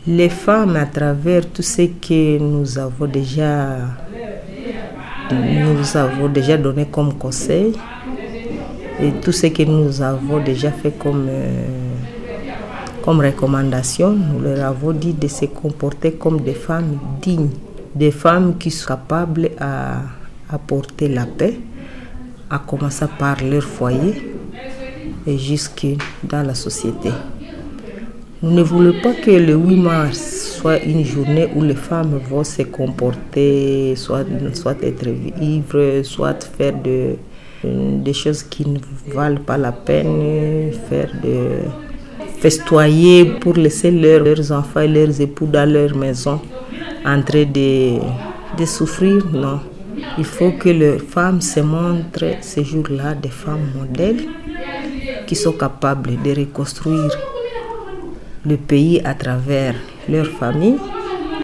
Les femmes, à travers tout ce que nous avons déjà donné comme conseil et tout ce que nous avons déjà fait comme recommandation, nous leur avons dit de se comporter comme des femmes dignes, des femmes qui sont capables à apporter la paix, à commencer par leur foyer et jusque dans la société. Nous ne voulons pas que le 8 mars soit une journée où les femmes vont se comporter, soit être ivres, soit faire des choses qui ne valent pas la peine, festoyer pour laisser leurs enfants et leurs époux dans leur maison en train de souffrir. Non. Il faut que les femmes se montrent ces jours-là des femmes modèles qui sont capables de reconstruire le pays à travers leur famille